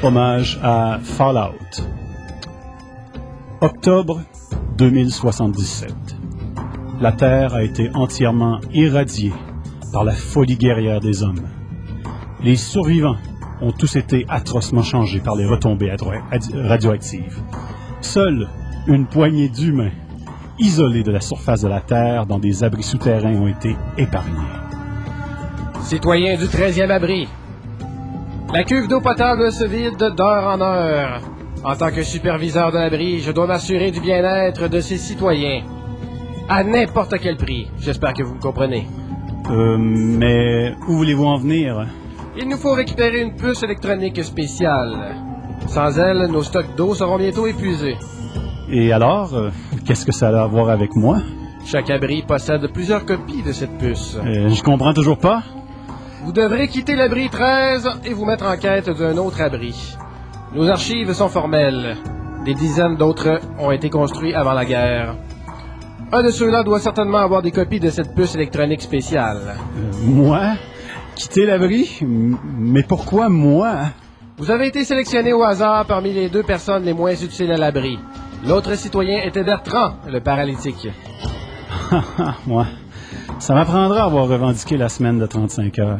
Hommage à Fallout. Octobre 2077. La Terre a été entièrement irradiée par la folie guerrière des hommes. Les survivants ont tous été atrocement changés par les retombées radioactives. Seule une poignée d'humains, isolés de la surface de la Terre dans des abris souterrains, ont été épargnés. Citoyens du 13e abri, la cuve d'eau potable se vide d'heure en heure. En tant que superviseur de l'abri, je dois m'assurer du bien-être de ces citoyens. À n'importe quel prix. J'espère que vous me comprenez. Mais où voulez-vous en venir? Il nous faut récupérer une puce électronique spéciale. Sans elle, nos stocks d'eau seront bientôt épuisés. Et alors, qu'est-ce que ça a à voir avec moi? Chaque abri possède plusieurs copies de cette puce. Je comprends toujours pas. Vous devrez quitter l'abri 13 et vous mettre en quête d'un autre abri. Nos archives sont formelles. Des dizaines d'autres ont été construits avant la guerre. Un de ceux-là doit certainement avoir des copies de cette puce électronique spéciale. Moi? Quitter l'abri? Mais pourquoi moi? Vous avez été sélectionné au hasard parmi les 2 personnes les moins utiles à l'abri. L'autre citoyen était Bertrand, le paralytique. Moi, ça m'apprendra à avoir revendiqué la semaine de 35 heures.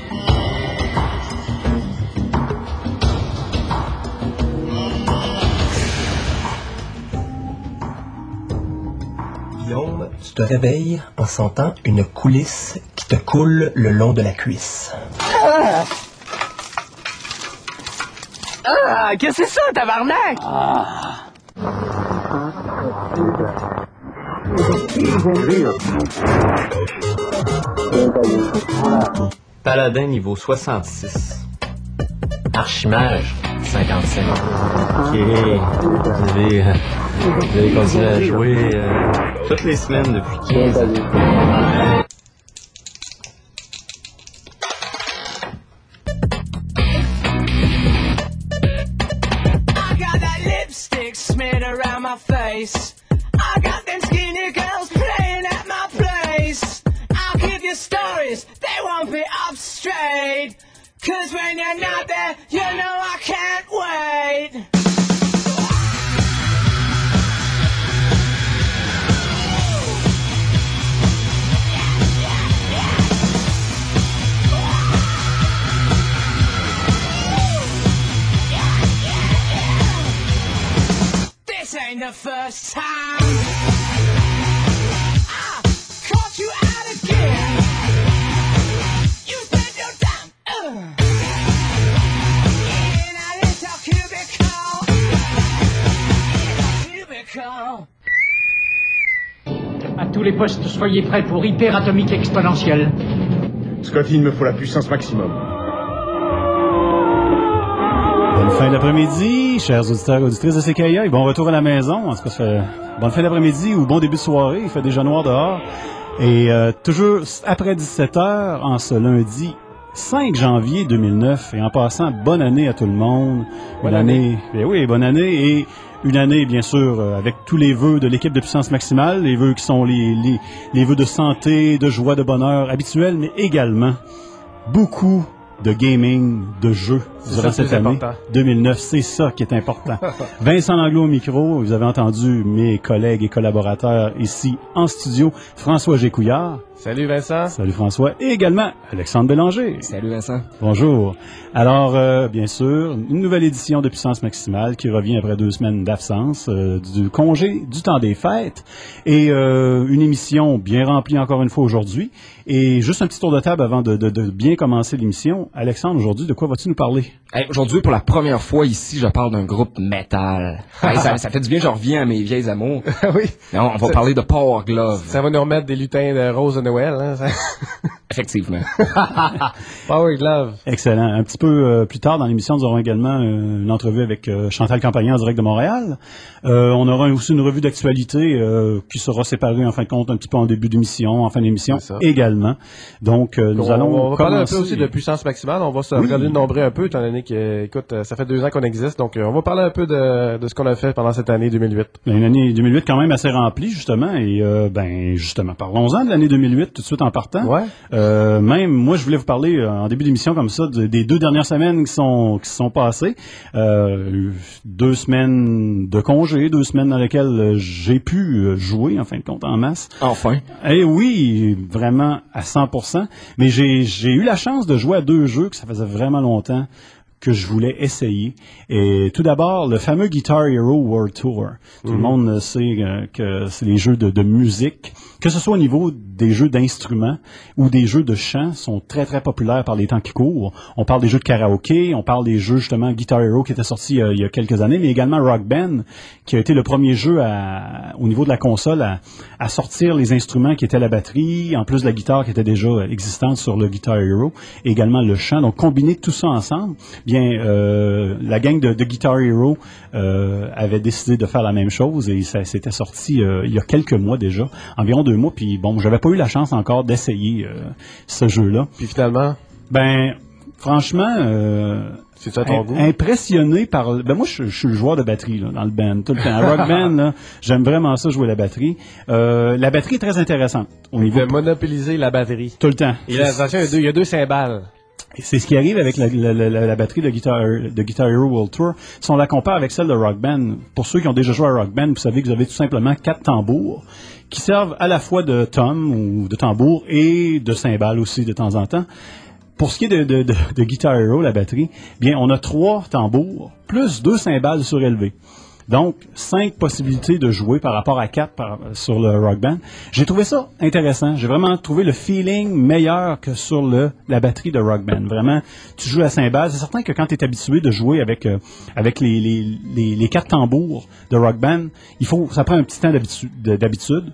Guillaume, tu te réveilles en sentant une coulisse qui te coule le long de la cuisse. Ah! Qu'est-ce que c'est ça, tabarnak? Paladin niveau 66. Archimage 55. Ok. Vous avez continué à jouer toutes les semaines depuis 15 ans. I got that lipstick smeared around my face. I got them skinny girls playing at my place. I'll give you stories, they won't be up straight. 'Cause when you're not there, you know I can't wait. This ain't the first time I caught you out again. You spent your time in a little cubicle. À tous les postes, soyez prêts pour hyperatomique exponentielle. Scotty, il me faut la puissance maximum. Bonne fin d'après-midi, chers auditeurs et auditrices de CKIA. Bon retour à la maison. En tout cas, bonne fin d'après-midi ou bon début de soirée. Il fait déjà noir dehors. Et toujours après 17h, en ce lundi 5 janvier 2009. Et en passant, bonne année à tout le monde. Bonne année. Ben oui, bonne année. Et une année, bien sûr, avec tous les vœux de l'équipe de Puissance Maximale. Les vœux qui sont les vœux de santé, de joie, de bonheur habituels, mais également beaucoup de gaming, de jeux durant cette année 2009. C'est ça qui est important. Vincent Langlois au micro. Vous avez entendu mes collègues et collaborateurs ici en studio. François Gécouillard. Salut Vincent. Salut François. Et également Alexandre Bélanger. Salut Vincent. Bonjour. Alors, bien sûr, une nouvelle édition de Puissance Maximale qui revient après 2 semaines d'absence, du congé, du temps des fêtes. Et une émission bien remplie encore une fois aujourd'hui. Et juste un petit tour de table avant de bien commencer l'émission. Alexandre, aujourd'hui, de quoi vas-tu nous parler? Hey, aujourd'hui, pour la première fois ici, je parle d'un groupe métal. Hey, ça fait du bien, je reviens à mes vieilles amours. Oui. Non, on va parler de Power Glove. Ça va nous remettre des lutins de rose de Noël, hein? Effectivement. Power Glove. Excellent. Un petit peu plus tard dans l'émission, nous aurons également une entrevue avec Chantal Campagnan en direct de Montréal. On aura aussi une revue d'actualité qui sera séparée en fin de compte un petit peu en début d'émission, en fin d'émission également. Donc, nous allons on va parler un peu aussi de Puissance Maximale. On va se regarder le nombril un peu, étant donné que, écoute, ça fait 2 ans qu'on existe. Donc, on va parler un peu de ce qu'on a fait pendant cette année 2008. Une année 2008 quand même assez remplie, justement. Et justement, parlons-en de l'année 2008 tout de suite en partant. Ouais. Même moi, je voulais vous parler en début d'émission comme ça des 2 dernières semaines qui se sont passées. 2 semaines de congé, 2 semaines dans lesquelles j'ai pu jouer, en fin de compte, en masse. Enfin. Eh oui, vraiment à 100%. Mais j'ai eu la chance de jouer à 2 jeux que ça faisait vraiment longtemps que je voulais essayer. Et tout d'abord, le fameux Guitar Hero World Tour. Tout le monde sait que c'est les jeux de musique, que ce soit au niveau des jeux d'instruments ou des jeux de chant, sont très, très populaires par les temps qui courent. On parle des jeux de karaoké, on parle des jeux, justement, Guitar Hero qui était sorti il y a quelques années, mais également Rock Band, qui a été le premier jeu au niveau de la console à sortir les instruments qui étaient la batterie, en plus de la guitare qui était déjà existante sur le Guitar Hero, et également le chant. Donc, combiner tout ça ensemble, la gang de Guitar Hero avait décidé de faire la même chose et ça s'était sorti il y a quelques mois déjà, environ 2 mois, puis bon, j'avais pas eu la chance encore d'essayer ce jeu-là. Puis finalement? Ben, franchement, c'est ça ton goût? Impressionné par... Ben moi, je suis le joueur de batterie là, dans le band, tout le temps. À Rock Band, là, j'aime vraiment ça, jouer la batterie. La batterie est très intéressante. On veut monopoliser la batterie. Tout le temps. Et là, attention, il y a 2 cymbales. Et c'est ce qui arrive avec la batterie de Guitar Hero World Tour. Si on la compare avec celle de Rock Band, pour ceux qui ont déjà joué à Rock Band, vous savez que vous avez tout simplement 4 tambours qui servent à la fois de tom ou de tambour et de cymbales aussi de temps en temps. Pour ce qui est de Guitar Hero, la batterie, bien, on a 3 tambours plus 2 cymbales surélevées. Donc, 5 possibilités de jouer par rapport à 4 sur le Rock Band. J'ai trouvé ça intéressant. J'ai vraiment trouvé le feeling meilleur que sur la batterie de Rock Band. Vraiment, tu joues à cymbales. C'est certain que quand tu es habitué de jouer avec les 4 tambours de Rock Band, ça prend un petit temps d'habitude.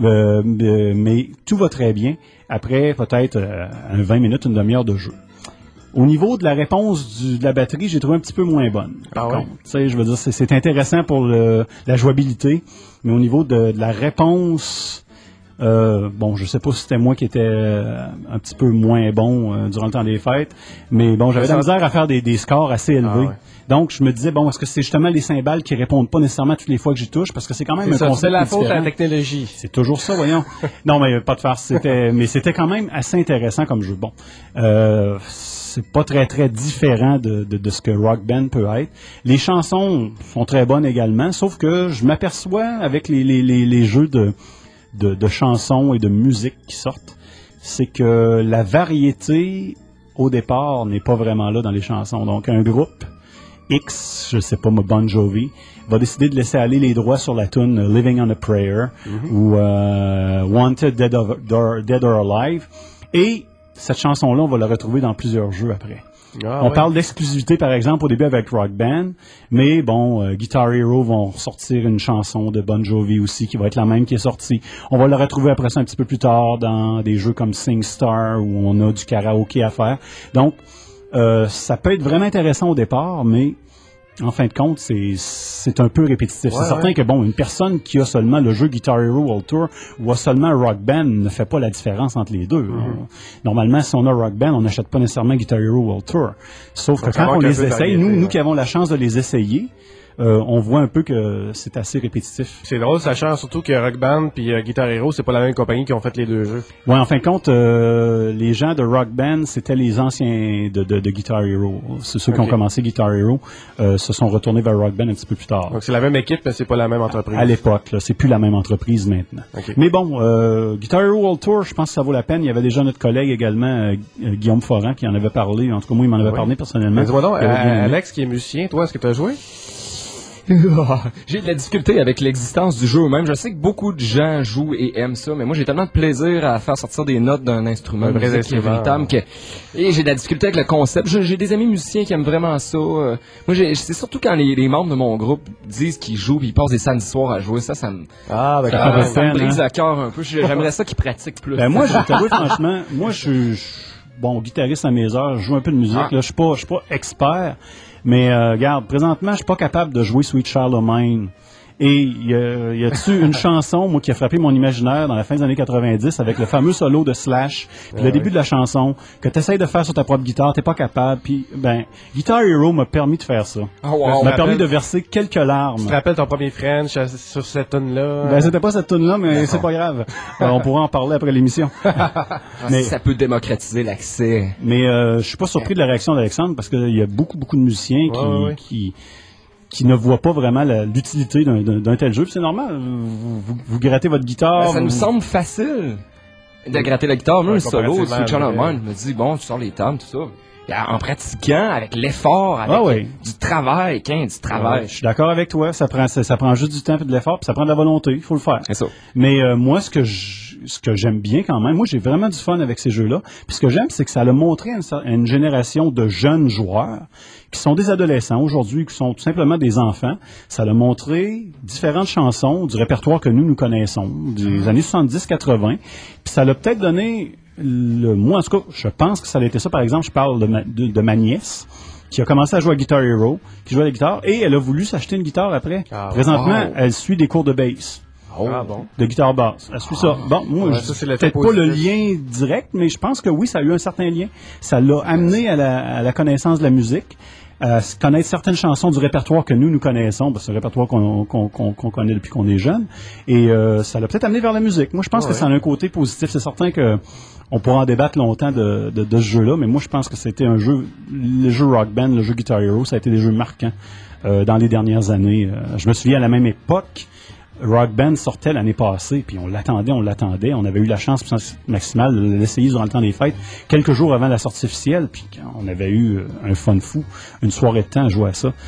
Mais tout va très bien. Après, peut-être 20 minutes, une demi-heure de jeu. Au niveau de la réponse de la batterie, j'ai trouvé un petit peu moins bonne. Par contre, tu sais, je veux dire, c'est intéressant pour la jouabilité, mais au niveau de la réponse, bon, je sais pas si c'était moi qui étais un petit peu moins bon durant le temps des fêtes, mais bon, j'avais de la misère à faire des scores assez élevés. Donc, je me disais, bon, est-ce que c'est justement les cymbales qui répondent pas nécessairement toutes les fois que j'y touche? Parce que c'est quand même un concept c'est la faute différent. à la technologie. C'est toujours ça, voyons. Non, mais pas de farce. Mais c'était quand même assez intéressant comme jeu. Bon, c'est pas très, très différent de ce que Rock Band peut être. Les chansons sont très bonnes également, sauf que je m'aperçois avec les jeux de chansons et de musique qui sortent, c'est que la variété, au départ, n'est pas vraiment là dans les chansons. Donc, un groupe X, je sais pas, Bon Jovi, va décider de laisser aller les droits sur la tune Living on a Prayer ou Wanted Dead or Alive. Et cette chanson-là, on va la retrouver dans plusieurs jeux après. On parle d'exclusivité, par exemple, au début avec Rock Band, mais bon, Guitar Hero vont sortir une chanson de Bon Jovi aussi, qui va être la même qui est sortie. On va la retrouver après ça un petit peu plus tard dans des jeux comme SingStar, où on a du karaoké à faire. Donc, ça peut être vraiment intéressant au départ, mais en fin de compte, c'est un peu répétitif. C'est certain que, bon, une personne qui a seulement le jeu Guitar Hero World Tour ou a seulement Rock Band ne fait pas la différence entre les deux. Normalement, si on a Rock Band, on n'achète pas nécessairement Guitar Hero World Tour. Sauf que quand on les essaye, nous qui avons la chance de les essayer, on voit un peu que c'est assez répétitif. C'est drôle, sachant surtout que Rock Band puis Guitar Hero, c'est pas la même compagnie qui ont fait les 2 jeux. Ouais, en fin de compte, les gens de Rock Band, c'était les anciens de Guitar Hero. C'est ceux qui ont commencé Guitar Hero, se sont retournés vers Rock Band un petit peu plus tard. Donc c'est la même équipe, mais c'est pas la même entreprise. À l'époque, là, c'est plus la même entreprise maintenant. Mais bon, Guitar Hero World Tour, je pense que ça vaut la peine. Il y avait déjà notre collègue également, Guillaume Foran, qui en avait parlé. En tout cas, moi, il m'en avait parlé personnellement. Mais dis-moi donc, Alex, qui est musicien, toi, est-ce que tu as joué? J'ai de la difficulté avec l'existence du jeu même. Je sais que beaucoup de gens jouent et aiment ça, mais moi j'ai tellement de plaisir à faire sortir des notes d'un instrument véritable et j'ai de la difficulté avec le concept. J'ai des amis musiciens qui aiment vraiment ça. Moi, c'est surtout quand les membres de mon groupe disent qu'ils jouent et ils passent des samedis soirs à jouer. Ça me brise à cœur un peu. J'aimerais ça qu'ils pratiquent plus. Ben moi, je t'avoue franchement, moi je suis bon guitariste à mes heures, je joue un peu de musique. Là, je suis pas expert. Mais regarde, présentement, je suis pas capable de jouer Sweet Child O' Mine Et y a-tu une chanson, moi, qui a frappé mon imaginaire dans la fin des années 90 avec le fameux solo de Slash, puis le début de la chanson, que tu essayes de faire sur ta propre guitare, t'es pas capable, puis Guitar Hero m'a permis de faire ça. M'a permis de verser quelques larmes. Tu te rappelles ton premier French sur cette tune-là? Ben, c'était pas cette tune-là, mais c'est pas grave. On pourra en parler après l'émission. Mais ça peut démocratiser l'accès. Mais je suis pas surpris de la réaction d'Alexandre parce qu'il y a beaucoup de musiciens qui ne voient pas vraiment l'utilité d'un tel jeu. Puis c'est normal. Vous grattez votre guitare. Ça nous semble facile de gratter la guitare. Même le solo, Switch on Mind, je me dis, bon, tu sors les tables, tout ça. En pratiquant, avec l'effort, avec du travail, du travail. Je suis d'accord avec toi. Ça prend juste du temps et de l'effort, puis ça prend de la volonté. Il faut le faire. C'est ça. Mais moi, ce que j'aime bien quand même, moi, j'ai vraiment du fun avec ces jeux-là. Puis ce que j'aime, c'est que ça a montré à une génération de jeunes joueurs qui sont des adolescents aujourd'hui, qui sont tout simplement des enfants. Ça a montré différentes chansons du répertoire que nous connaissons, des années 70-80. Puis ça l'a peut-être donné... moi, en tout cas, je pense que ça a été ça. Par exemple, je parle de ma nièce qui a commencé à jouer à Guitar Hero, qui jouait à la guitare, et elle a voulu s'acheter une guitare après. Présentement, elle suit des cours de bass. De guitare basse. Elle suit ça. Bon, moi, peut-être pas le lien direct, mais je pense que oui, ça a eu un certain lien. Ça l'a amené à la connaissance de la musique, à connaître certaines chansons du répertoire que nous connaissons, parce que c'est un répertoire qu'on connaît depuis qu'on est jeune, et ça l'a peut-être amené vers la musique. Moi, je pense que ça a un côté positif. C'est certain que on pourra en débattre longtemps de ce jeu-là, mais moi, je pense que c'était un jeu, le jeu Rock Band, le jeu Guitar Hero, ça a été des jeux marquants dans les dernières années. Je me souviens, à la même époque, Rock Band sortait l'année passée, puis on l'attendait. On avait eu la chance maximale de l'essayer durant le temps des fêtes, quelques jours avant la sortie officielle, puis on avait eu un fun fou, une soirée de temps à jouer à ça.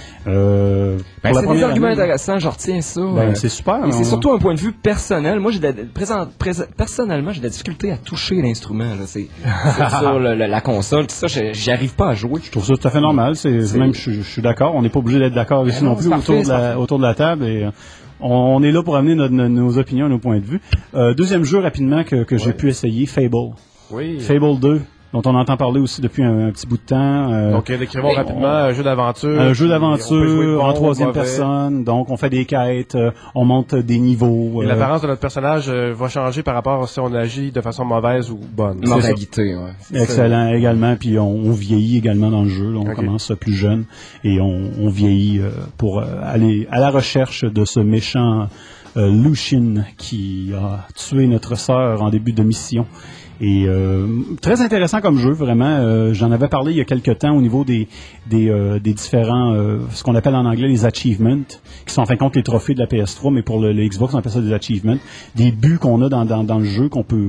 C'est des arguments intéressants, je retiens ça. C'est super. Et c'est surtout un point de vue personnel. Moi, personnellement, j'ai de la difficulté à toucher l'instrument. C'est sur la console, tout ça, j'y arrive pas à jouer. Je trouve ça tout à fait normal. Je suis d'accord. On n'est pas obligé d'être d'accord ici non plus autour de la table. Et on est là pour amener nos opinions et nos points de vue. Deuxième jeu rapidement que j'ai pu essayer, Fable. Oui. Fable 2, dont on entend parler aussi depuis un petit bout de temps. Donc, décrivons rapidement un jeu d'aventure. Un jeu d'aventure en troisième personne. Donc, on fait des quêtes, on monte des niveaux. Et l'apparence de notre personnage va changer par rapport à si on agit de façon mauvaise ou bonne. Moralité, Excellent également. Puis on vieillit également dans le jeu. Là, on commence plus jeune et on vieillit pour aller à la recherche de ce méchant Lucien qui a tué notre sœur en début de mission. Et très intéressant comme jeu, vraiment. J'en avais parlé il y a quelques temps au niveau des différents, ce qu'on appelle en anglais les achievements, qui sont en fin de compte les trophées de la PS3, mais pour le Xbox, on appelle ça des achievements, des buts qu'on a dans le jeu qu'on peut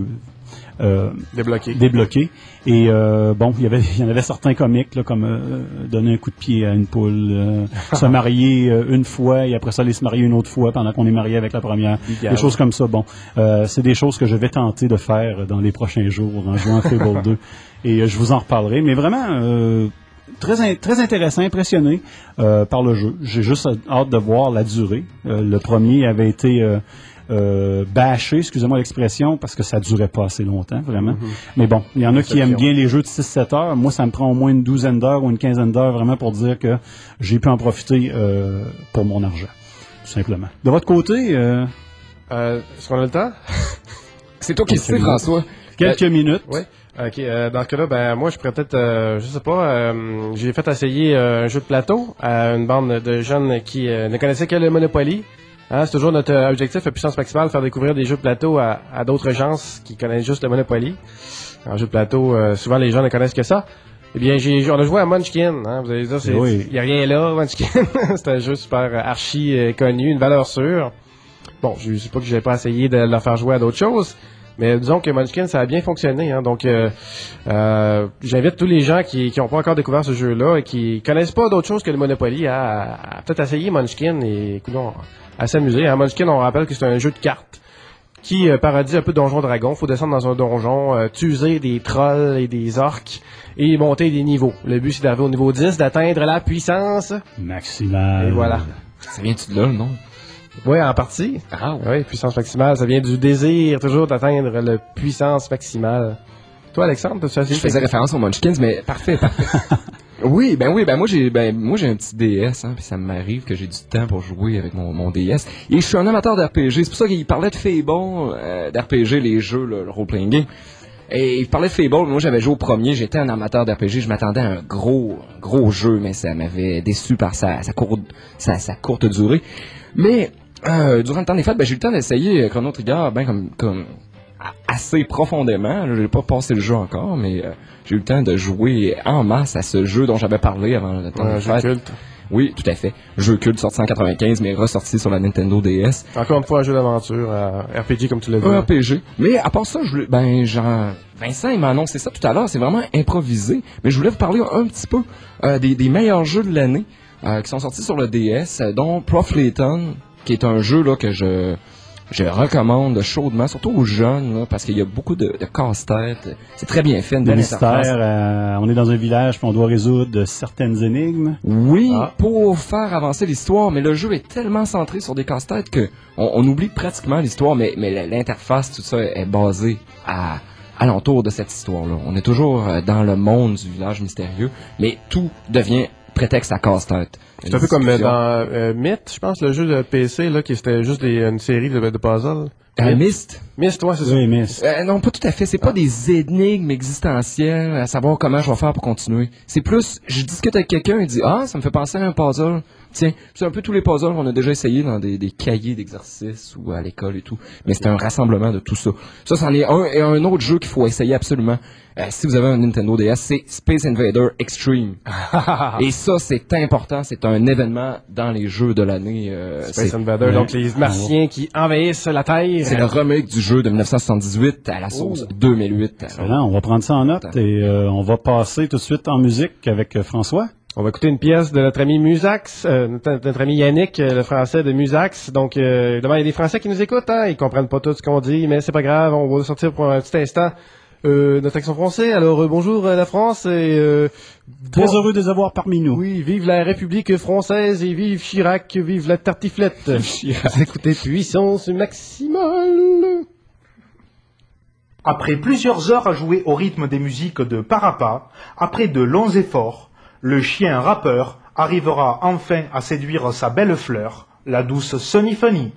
débloquer. Et il y en avait certains comiques là, comme donner un coup de pied à une poule, se marier une fois et après ça aller se marier une autre fois pendant qu'on est marié avec la première, des choses comme ça. Bon, c'est des choses que je vais tenter de faire dans les prochains jours en jouant à Fable 2 et je vous en reparlerai. Mais vraiment très intéressant, impressionné par le jeu. J'ai juste hâte de voir la durée. Le premier avait été bâché, excusez-moi l'expression, parce que ça durait pas assez longtemps, vraiment. Mais bon, il y en a qui aiment bien les jeux de 6-7 heures. Moi, ça me prend au moins une douzaine d'heures ou une quinzaine d'heures, vraiment, pour dire que j'ai pu en profiter pour mon argent, tout simplement. De votre côté... Est-ce qu'on a le temps? C'est toi qui le sais, François. Quelques minutes. Oui. OK. Dans ce cas-là, moi, je pourrais peut-être, je sais pas, j'ai fait essayer un jeu de plateau à une bande de jeunes qui ne connaissaient que le Monopoly. C'est toujours notre objectif, puissance maximale, faire découvrir des jeux de plateau à d'autres gens qui connaissent juste le Monopoly. En jeu de plateau, souvent les gens ne connaissent que ça. Eh bien, on a joué à Munchkin. Vous allez dire, il n'y a rien là, Munchkin. C'est un jeu super archi connu, une valeur sûre. Bon, je sais pas que j'ai pas essayé de leur faire jouer à d'autres choses, mais disons que Munchkin, ça a bien fonctionné. Donc, j'invite tous les gens qui n'ont pas encore découvert ce jeu-là et qui connaissent pas d'autre chose que le Monopoly à peut-être essayer Munchkin et à s'amuser. Munchkin, on rappelle que c'est un jeu de cartes qui parodie un peu Donjon Dragon. Il faut descendre dans un donjon, tuer des trolls et des orques et monter des niveaux. Le but, c'est d'arriver au niveau 10, d'atteindre la puissance maximale. Et voilà. Ça vient-tu de là, non? Oui, en partie. Oui, puissance maximale, ça vient du désir toujours d'atteindre la puissance maximale. Toi, Alexandre, tu as essayé? Je faisais référence aux Munchkins, mais parfait. Oui, moi j'ai un petit DS, hein, puis ça m'arrive que j'ai du temps pour jouer avec mon DS. Et je suis un amateur d'RPG, c'est pour ça qu'il parlait de Fable, d'RPG, les jeux, le role-playing game. Et il parlait de Fable, moi j'avais joué au premier, j'étais un amateur d'RPG, je m'attendais à un gros jeu, mais ça m'avait déçu par sa courte durée. Mais durant le temps des fêtes, j'ai eu le temps d'essayer Chrono Trigger, comme assez profondément. J'ai pas passé le jeu encore, mais j'ai eu le temps de jouer en masse à ce jeu dont j'avais parlé avant le temps des fêtes. Jeu culte. Oui, tout à fait. Jeu culte sorti en 95, mais ressorti sur la Nintendo DS. Encore une fois, un jeu d'aventure, RPG comme tu l'as dit. Un RPG. Mais à part ça, Vincent, il m'a annoncé ça tout à l'heure, c'est vraiment improvisé. Mais je voulais vous parler un petit peu des meilleurs jeux de l'année qui sont sortis sur le DS, dont Prof Layton, qui est un jeu là que je recommande chaudement, surtout aux jeunes, là, parce qu'il y a beaucoup de casse-tête. C'est très bien fait, une belle interface. On est dans un village, puis on doit résoudre certaines énigmes. Oui, pour faire avancer l'histoire, mais le jeu est tellement centré sur des casse-têtes que on oublie pratiquement l'histoire, mais l'interface, tout ça, est basée alentour de cette histoire-là. On est toujours dans le monde du village mystérieux, mais tout devient prétexte à casse-tête. C'est un peu comme dans Myth, je pense, le jeu de PC, là, qui c'était juste une série de puzzles. Myst? Myst, ouais, c'est ça. Oui, Myst. Non, pas tout à fait. C'est pas des énigmes existentielles à savoir comment je vais faire pour continuer. C'est plus, je discute avec quelqu'un et dit, ça me fait penser à un puzzle. Tiens, c'est un peu tous les puzzles qu'on a déjà essayé dans des cahiers d'exercice ou à l'école et tout. Mais c'est un rassemblement de tout ça. Ça, c'en est un. Et un autre jeu qu'il faut essayer absolument. Si vous avez un Nintendo DS, c'est Space Invader Extreme. Et ça, c'est important. C'est un événement dans les jeux de l'année. Space Invader, donc les Martiens qui envahissent la Terre. C'est le remake du jeu de 1978 à la sauce 2008. Excellent, on va prendre ça en note et on va passer tout de suite en musique avec François. On va écouter une pièce de notre ami Musax, notre ami Yannick, le français de Musax. Donc, évidemment, il y a des Français qui nous écoutent, hein, ils comprennent pas tout ce qu'on dit, mais c'est pas grave, on va sortir pour un petit instant notre accent français. Alors, bonjour la France et... Très heureux de les avoir parmi nous. Oui, vive la République française et vive Chirac, vive la tartiflette. Vous écoutez Puissance Maximale. Après plusieurs heures à jouer au rythme des musiques de Parappa, après de longs efforts, le chien rappeur arrivera enfin à séduire sa belle fleur, la douce Sunny Funny.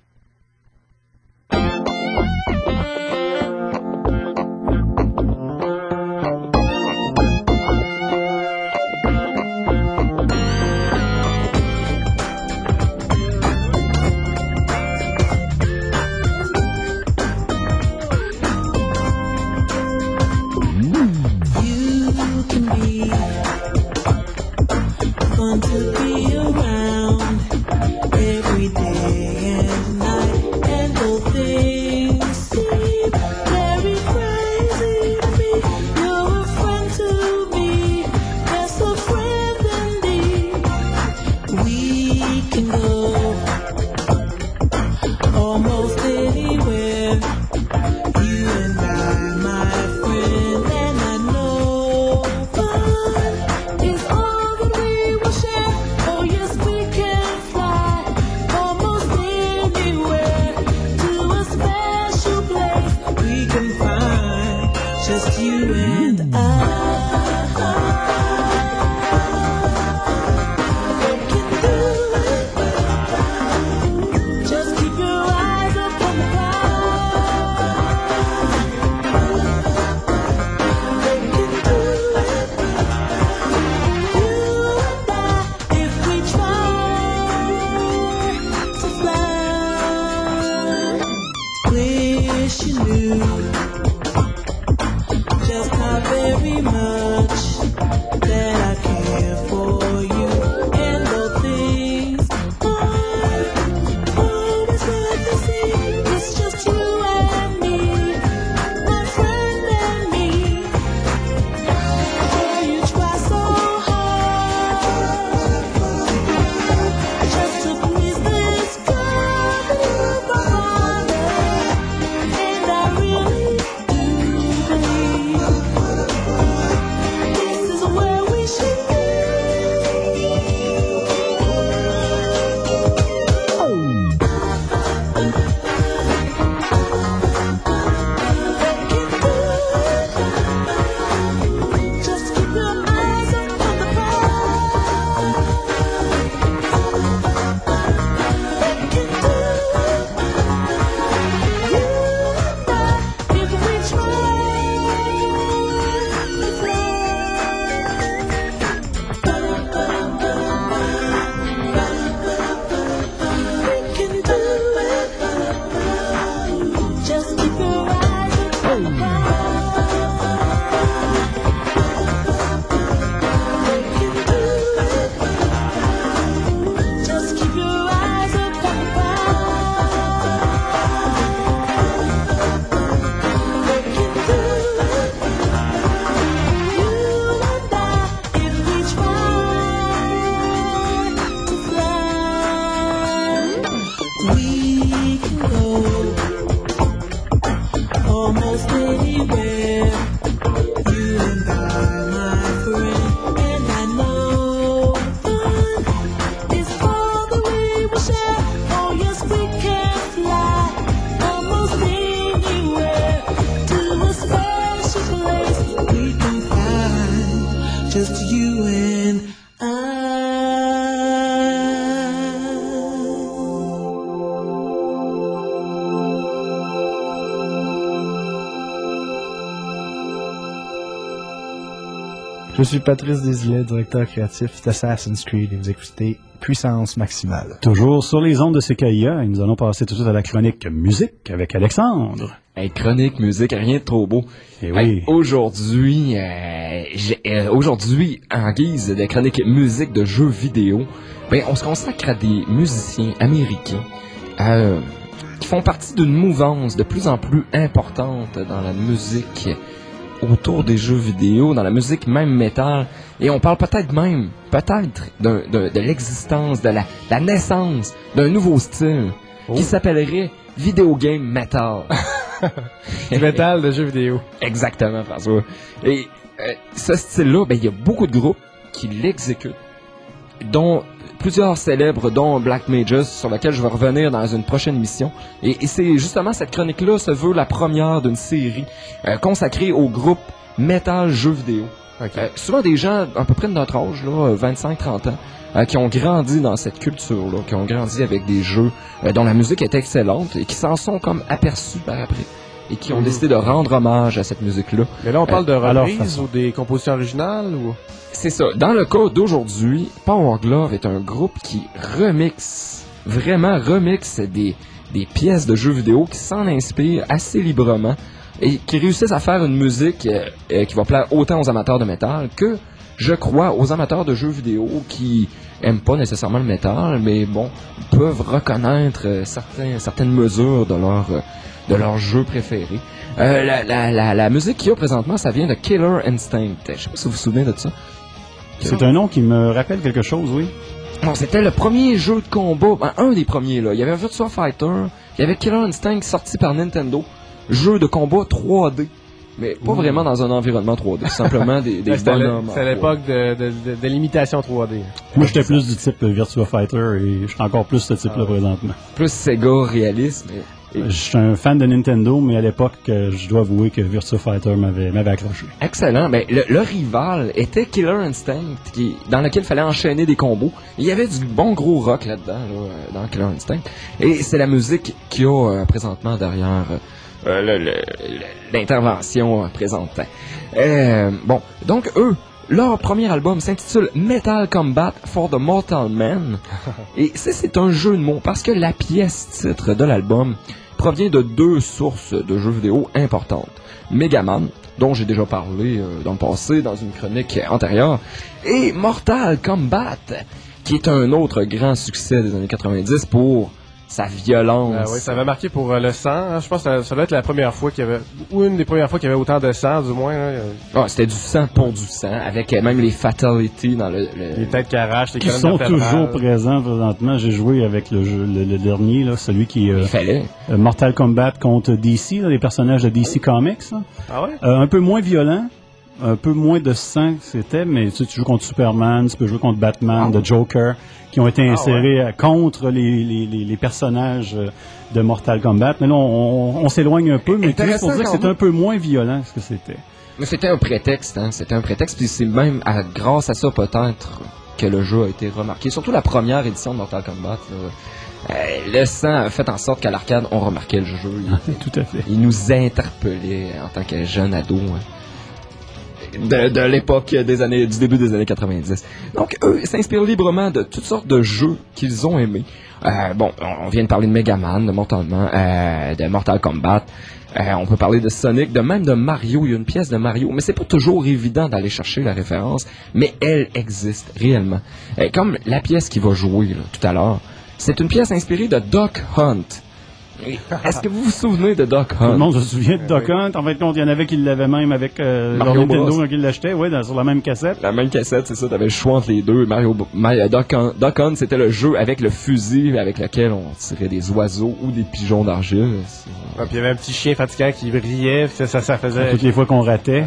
Je suis Patrice Desilets, directeur créatif d'Assassin's Creed et vous écoutez Puissance Maximale. Toujours sur les ondes de CKIA, et nous allons passer tout de suite à la chronique musique avec Alexandre. Hey, chronique musique, rien de trop beau. Et oui. Hey, aujourd'hui, en guise de chronique musique de jeux vidéo, ben, on se consacre à des musiciens américains qui font partie d'une mouvance de plus en plus importante dans la musique autour des jeux vidéo, dans la musique même métal, et on parle peut-être de l'existence, de la naissance d'un nouveau style qui s'appellerait Video Game Metal. Du métal de jeux vidéo. Exactement, François. Et ce style-là, ben, il y a beaucoup de groupes qui l'exécutent, dont plusieurs célèbres, dont Black Mages, sur lequel je vais revenir dans une prochaine émission. Et c'est justement cette chronique-là se veut la première d'une série consacrée au groupe métal jeux vidéo. Okay. Souvent des gens à peu près de notre âge, là, 25-30 ans, qui ont grandi dans cette culture-là, qui ont grandi avec des jeux dont la musique est excellente et qui s'en sont comme aperçus par après. Et qui ont décidé de rendre hommage à cette musique-là. Mais là, on parle de reprises ou des compositions originales ou... C'est ça. Dans le cas d'aujourd'hui, Power Glove est un groupe qui remixe des pièces de jeux vidéo, qui s'en inspirent assez librement et qui réussissent à faire une musique qui va plaire autant aux amateurs de métal que, je crois, aux amateurs de jeux vidéo qui aiment pas nécessairement le métal, mais bon, peuvent reconnaître certaines mesures de leur jeu préféré. La musique qu'il y a présentement, ça vient de Killer Instinct. Je sais pas si vous vous souvenez de ça. C'est un nom qui me rappelle quelque chose, oui. Bon, c'était le premier jeu de combat, un des premiers, là. Il y avait Virtua Fighter, il y avait Killer Instinct sorti par Nintendo, jeu de combat 3D. Mais pas vraiment dans un environnement 3D, simplement des bonhommes. C'est l'époque de l'imitation 3D. Moi, j'étais plus du type Virtua Fighter et je suis encore plus ce type-là présentement. Plus Sega réaliste. Je suis un fan de Nintendo, mais à l'époque, je dois avouer que Virtua Fighter m'avait accroché. Excellent. Ben, le rival était Killer Instinct, dans lequel il fallait enchaîner des combos. Il y avait du bon gros rock là-dedans, dans Killer Instinct. Et c'est la musique qu'il y a présentement derrière l'intervention présente. Bon, donc eux, leur premier album s'intitule Metal Combat for the Mortal Man. Et c'est un jeu de mots parce que la pièce titre de l'album provient de deux sources de jeux vidéo importantes. Megaman, dont j'ai déjà parlé dans le passé, dans une chronique antérieure, et Mortal Kombat, qui est un autre grand succès des années 90 pour sa violence. Oui, ça avait marqué pour le sang. Hein. Je pense que ça doit être la première fois qu'il y avait, ou une des premières fois qu'il y avait autant de sang, du moins. Hein. C'était du sang pour du sang, avec même les fatalities dans les têtes qui arrachent, les qui sont toujours présents présentement. J'ai joué avec le dernier, là, celui qui Mortal Kombat contre DC, là, les personnages de DC Comics. Là. Ah ouais? Un peu moins violent. Un peu moins de sang que c'était, mais tu joues contre Superman, tu peux jouer contre Batman, The Joker, qui ont été insérés contre les personnages de Mortal Kombat. Mais là, on s'éloigne un peu, mais tout juste pour dire que c'est un peu moins violent que ce que c'était. Mais c'était un prétexte, hein. C'était un prétexte, puis c'est même grâce à ça peut-être que le jeu a été remarqué. Surtout la première édition de Mortal Kombat, le sang a fait en sorte qu'à l'arcade, on remarquait le jeu. Tout à fait. Il nous interpellait en tant que jeune ado, hein. De l'époque du début des années 90. Donc, eux s'inspirent librement de toutes sortes de jeux qu'ils ont aimés. Bon, on vient de parler de Megaman, de Mortal Kombat. On peut parler de Sonic, même de Mario. Il y a une pièce de Mario, mais c'est pas toujours évident d'aller chercher la référence, mais elle existe réellement. Comme la pièce qui va jouer là, tout à l'heure, c'est une pièce inspirée de Duck Hunt. Est-ce que vous vous souvenez de Duck Hunt? Tout le monde se souvient de Duck Hunt. En fait, il y en avait qui l'avaient même avec leur Nintendo quand ils l'achetaient, sur la même cassette. La même cassette, c'est ça. T'avais le choix entre les deux. Duck Hunt, c'était le jeu avec le fusil avec lequel on tirait des oiseaux ou des pigeons d'argile. Puis il y avait un petit chien fatigant qui riait, ça faisait... Toutes les fois qu'on ratait.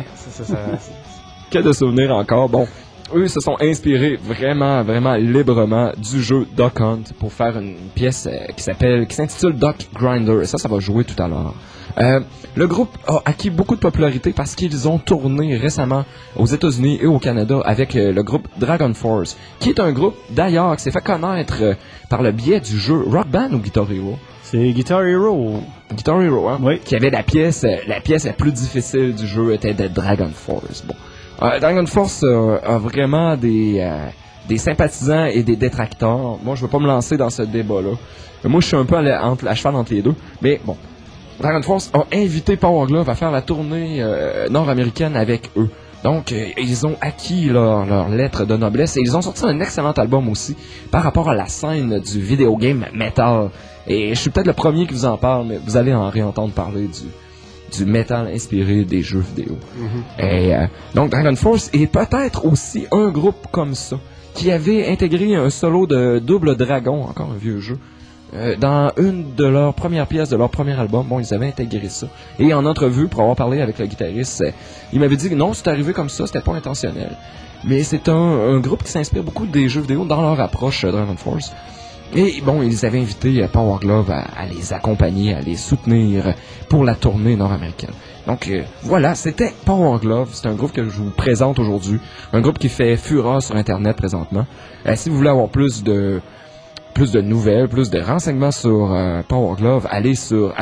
Que de souvenirs encore. Bon. Eux se sont inspirés vraiment, vraiment librement du jeu Duck Hunt pour faire une pièce qui s'intitule Duck Grinder. Et ça va jouer tout à l'heure. Le groupe a acquis beaucoup de popularité parce qu'ils ont tourné récemment aux États-Unis et au Canada avec le groupe Dragon Force, qui est un groupe d'ailleurs qui s'est fait connaître par le biais du jeu Rock Band ou Guitar Hero. C'est Guitar Hero. Guitar Hero, hein? Oui. Qui avait la pièce la plus difficile du jeu était de Dragon Force. Bon. Dragon Force a vraiment des sympathisants et des détracteurs. Moi, je veux pas me lancer dans ce débat-là. Moi, je suis un peu à cheval entre les deux. Mais bon, Dragon Force a invité Power Glove à faire la tournée nord-américaine avec eux. Donc, ils ont acquis leur lettre de noblesse et ils ont sorti un excellent album aussi par rapport à la scène du video game metal. Et je suis peut-être le premier qui vous en parle, mais vous allez en réentendre parler du metal inspiré des jeux vidéo. Et donc, Dragon Force est peut-être aussi un groupe comme ça qui avait intégré un solo de Double Dragon, encore un vieux jeu, dans une de leurs premières pièces de leur premier album. Bon, ils avaient intégré ça. Et en entrevue, pour avoir parlé avec le guitariste, il m'avait dit que non, c'est arrivé comme ça, c'était pas intentionnel. Mais c'est un groupe qui s'inspire beaucoup des jeux vidéo dans leur approche, Dragon Force. Et bon, ils avaient invité Power Glove à les accompagner, à les soutenir pour la tournée nord-américaine. Donc voilà, c'était Power Glove. C'est un groupe que je vous présente aujourd'hui. Un groupe qui fait fureur sur Internet présentement. Si vous voulez avoir plus de nouvelles, plus de renseignements sur Power Glove, allez sur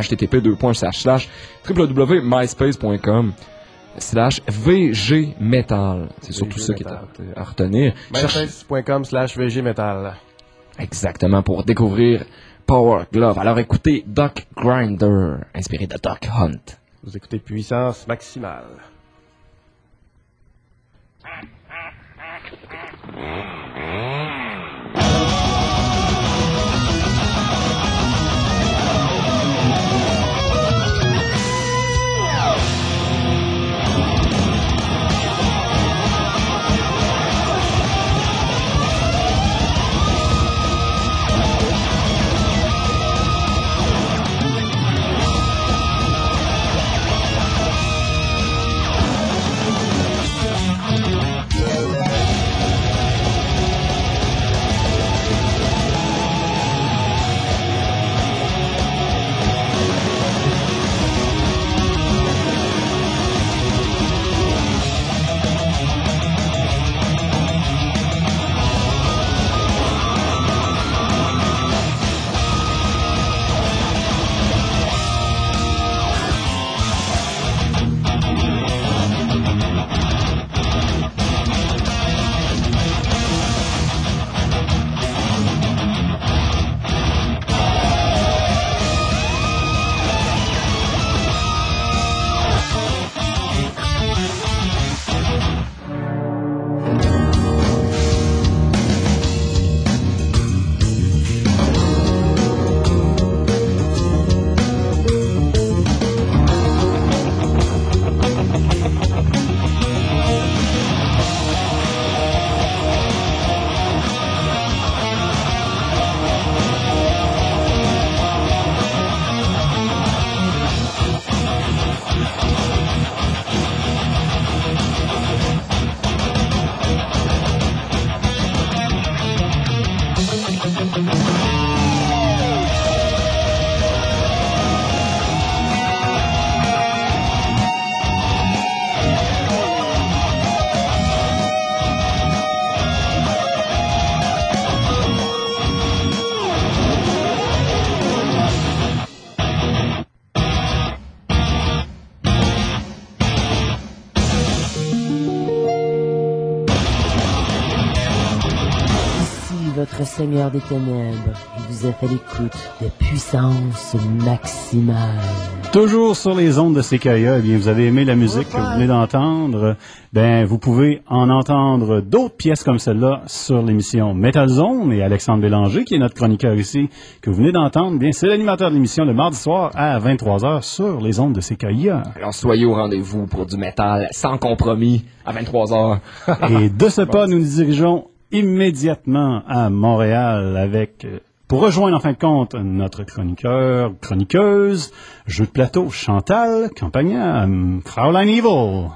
http://www.myspace.com/VGmetal. C'est surtout ça qui est à retenir. myspace.com/VGmetal. Exactement, pour découvrir Power Glove. Alors écoutez Duck Grinder, inspiré de Duck Hunt. Vous écoutez Puissance Maximale. Votre Seigneur des Ténèbres, il vous a fait l'écoute de Puissance Maximale. Toujours sur les ondes de CKIA, eh bien, vous avez aimé la musique que vous venez d'entendre. Ben, vous pouvez en entendre d'autres pièces comme celle-là sur l'émission Metal Zone. Et Alexandre Bélanger, qui est notre chroniqueur ici, que vous venez d'entendre, bien, c'est l'animateur de l'émission le mardi soir à 23h sur les ondes de CKIA. Alors, soyez au rendez-vous pour du métal sans compromis à 23h. Et de ce pas, nous nous dirigeons immédiatement à Montréal avec, pour rejoindre en fin de compte notre chroniqueuse, jeu de plateau, Chantal Campagnat, Fraulein Evil.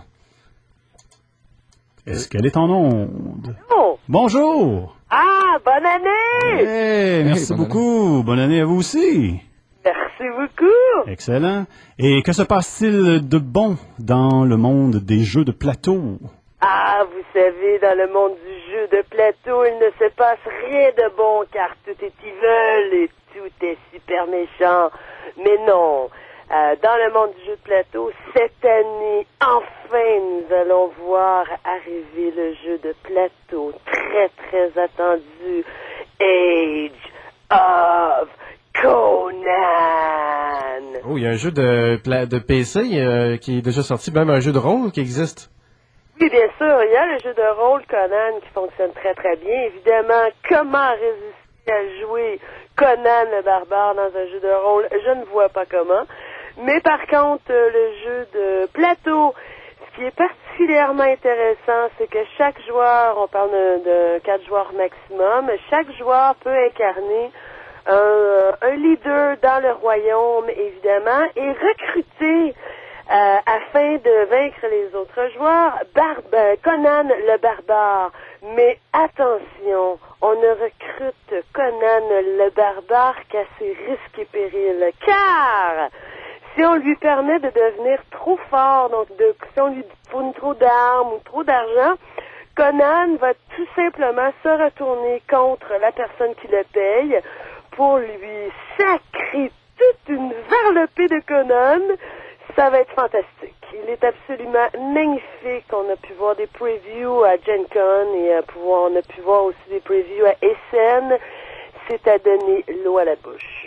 Est-ce qu'elle est en onde? Oh. Bonjour! Ah, bonne année! Hey, merci beaucoup. Bonne année à vous aussi. Merci beaucoup. Excellent. Et que se passe-t-il de bon dans le monde des jeux de plateau? Ah, vous savez, dans le monde du jeu de plateau, il ne se passe rien de bon car tout est evil et tout est super méchant. Mais non, dans le monde du jeu de plateau. Cette année, enfin, nous allons voir arriver le jeu de plateau très, très attendu, Age of Conan. Oh, il y a un jeu de PC qui est déjà sorti, même un jeu de rôle qui existe. Oui, bien sûr, il y a le jeu de rôle Conan qui fonctionne très, très bien. Évidemment, comment résister à jouer Conan le barbare dans un jeu de rôle, je ne vois pas comment. Mais par contre, le jeu de plateau, ce qui est particulièrement intéressant, c'est que chaque joueur, on parle de 4 joueurs maximum, chaque joueur peut incarner un leader dans le royaume, évidemment, et recruter afin de vaincre les autres joueurs, Conan le barbare. Mais attention, on ne recrute Conan le barbare qu'à ses risques et périls, car si on lui permet de devenir trop fort, donc si on lui fournit trop d'armes ou trop d'argent, Conan va tout simplement se retourner contre la personne qui le paye pour lui sacrer toute une varlopée de Conan. Ça va être fantastique. Il est absolument magnifique. On a pu voir des previews à Gen Con et on a pu voir aussi des previews à Essen. C'est à donner l'eau à la bouche.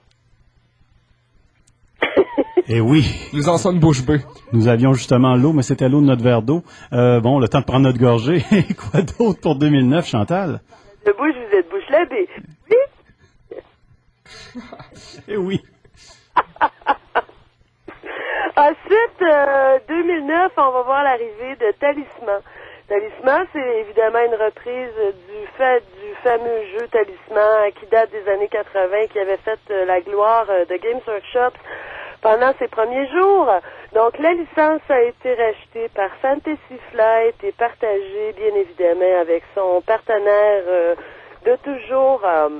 Et oui. Nous en sommes bouche bée. Nous avions justement l'eau, mais c'était l'eau de notre verre d'eau. Bon, le temps de prendre notre gorgée. Et quoi d'autre pour 2009, Chantal? De bouche, vous êtes bouche la baie. Oui? Et oui. Ensuite, 2009, on va voir l'arrivée de Talisman. Talisman, c'est évidemment une reprise du fameux jeu Talisman qui date des années 80, qui avait fait la gloire de Games Workshop pendant ses premiers jours. Donc, la licence a été rachetée par Fantasy Flight et partagée, bien évidemment, avec son partenaire de toujours,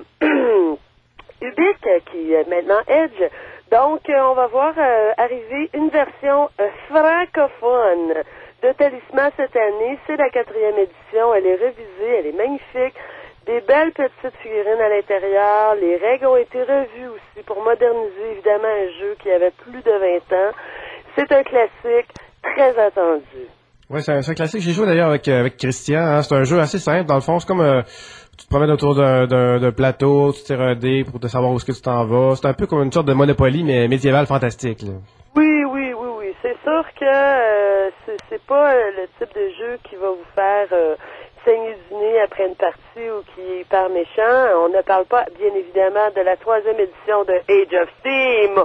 Ubik, qui est maintenant Edge. Donc, on va voir arriver une version francophone de Talisman cette année. C'est la 4e édition. Elle est révisée, elle est magnifique. Des belles petites figurines à l'intérieur. Les règles ont été revues aussi pour moderniser, évidemment, un jeu qui avait plus de 20 ans. C'est un classique très attendu. Oui, c'est un classique. J'ai joué d'ailleurs avec Christian. Hein. C'est un jeu assez simple. Dans le fond, c'est comme... tu te promènes autour d'un plateau, tu tires un dé pour te savoir où est-ce que tu t'en vas. C'est un peu comme une sorte de Monopoly, mais médiéval fantastique. Là. Oui. C'est sûr que c'est pas le type de jeu qui va vous faire saigner du nez après une partie ou qui est hyper méchant. On ne parle pas, bien évidemment, de la 3e édition de Age of Steam.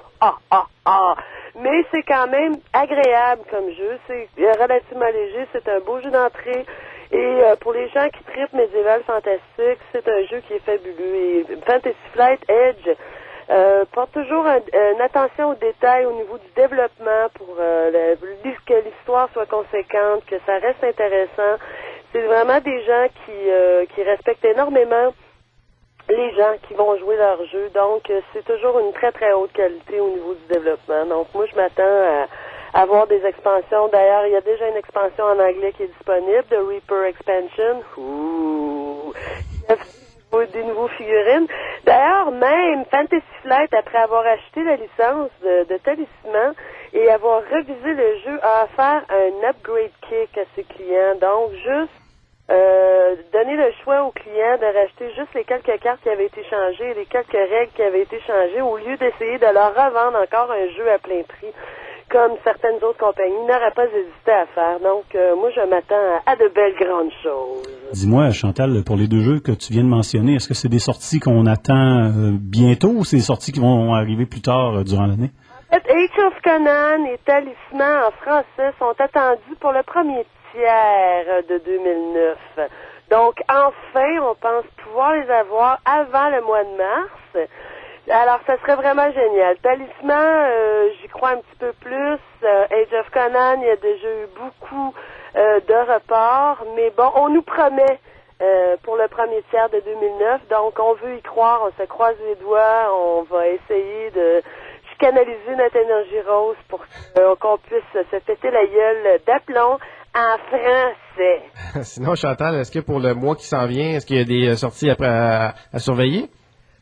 Mais c'est quand même agréable comme jeu. C'est relativement léger. C'est un beau jeu d'entrée. Et pour les gens qui trippent médiéval fantastique, c'est un jeu qui est fabuleux. Et Fantasy Flight Edge porte toujours une attention aux détails au niveau du développement pour que l'histoire soit conséquente, que ça reste intéressant. C'est vraiment des gens qui respectent énormément les gens qui vont jouer leur jeu. Donc, c'est toujours une très, très haute qualité au niveau du développement. Donc, moi, je m'attends à avoir des expansions. D'ailleurs, il y a déjà une expansion en anglais qui est disponible, de Reaper Expansion. Ouh! Des nouveaux figurines. D'ailleurs, même Fantasy Flight, après avoir acheté la licence de Talisman et avoir révisé le jeu, a offert un upgrade kick à ses clients. Donc, juste donner le choix aux clients de racheter juste les quelques cartes qui avaient été changées, les quelques règles qui avaient été changées, au lieu d'essayer de leur revendre encore un jeu à plein prix, comme certaines autres compagnies n'auraient pas hésité à faire. Donc, moi, je m'attends à de belles grandes choses. Dis-moi, Chantal, pour les deux jeux que tu viens de mentionner, est-ce que c'est des sorties qu'on attend bientôt ou c'est des sorties qui vont arriver plus tard durant l'année? En fait, Age of Conan et Talisman en français sont attendus pour le premier tiers de 2009. Donc, enfin, on pense pouvoir les avoir avant le mois de mars. Alors, ça serait vraiment génial. Talisman, j'y crois un petit peu plus. Age of Conan, il y a déjà eu beaucoup de reports. Mais bon, on nous promet pour le premier tiers de 2009. Donc, on veut y croire. On se croise les doigts. On va essayer de canaliser notre énergie rose pour qu'on puisse se péter la gueule d'aplomb en français. Sinon, Chantal, est-ce que pour le mois qui s'en vient, est-ce qu'il y a des sorties après à surveiller?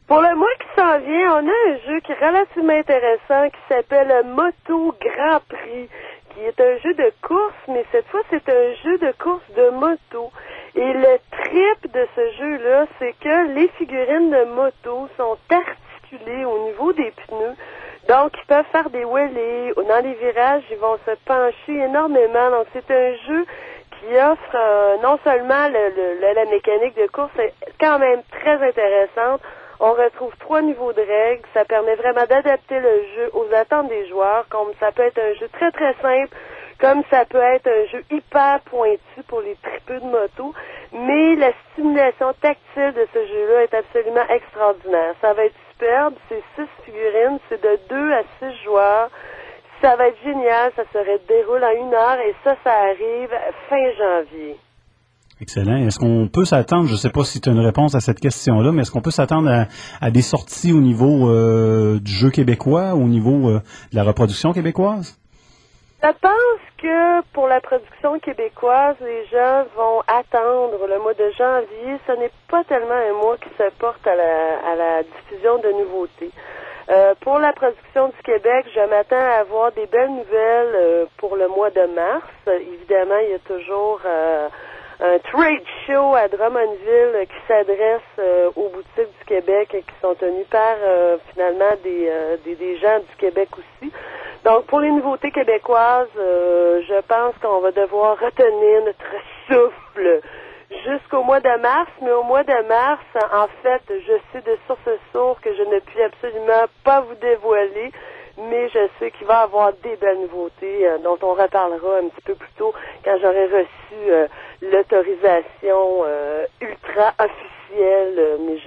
Pour le mois qui s'en vient, on a un jeu qui est relativement intéressant qui s'appelle Moto Grand Prix, qui est un jeu de course, mais cette fois, c'est un jeu de course de moto. Et le trip de ce jeu-là, c'est que les figurines de moto sont articulées au niveau des pneus. Donc, ils peuvent faire des wheelies. Dans les virages, ils vont se pencher énormément. Donc, c'est un jeu qui offre non seulement la mécanique de course, c'est quand même très intéressante. On retrouve 3 niveaux de règles. Ça permet vraiment d'adapter le jeu aux attentes des joueurs. Comme ça peut être un jeu très, très simple, comme ça peut être un jeu hyper pointu pour les tripeux de moto. Mais la stimulation tactile de ce jeu-là est absolument extraordinaire. Ça va être superbe. C'est 6 figurines. C'est de 2 à 6 joueurs. Ça va être génial. Ça se déroule en 1 heure. Et ça arrive fin janvier. Excellent. Est-ce qu'on peut s'attendre, je ne sais pas si tu as une réponse à cette question-là, mais est-ce qu'on peut s'attendre à des sorties au niveau du jeu québécois, au niveau de la reproduction québécoise? Je pense que pour la production québécoise, les gens vont attendre le mois de janvier. Ce n'est pas tellement un mois qui se porte à la diffusion de nouveautés. Pour la production du Québec, je m'attends à avoir des belles nouvelles pour le mois de mars. Évidemment, il y a toujours un trade show à Drummondville qui s'adresse aux boutiques du Québec et qui sont tenues par finalement des gens du Québec aussi. Donc pour les nouveautés québécoises, je pense qu'on va devoir retenir notre souffle jusqu'au mois de mars, mais au mois de mars, en fait, je sais de source sûre que je ne puis absolument pas vous dévoiler, mais je sais qu'il va y avoir des belles nouveautés dont on reparlera un petit peu plus tôt quand j'aurai reçu l'autorisation ultra officielle, mais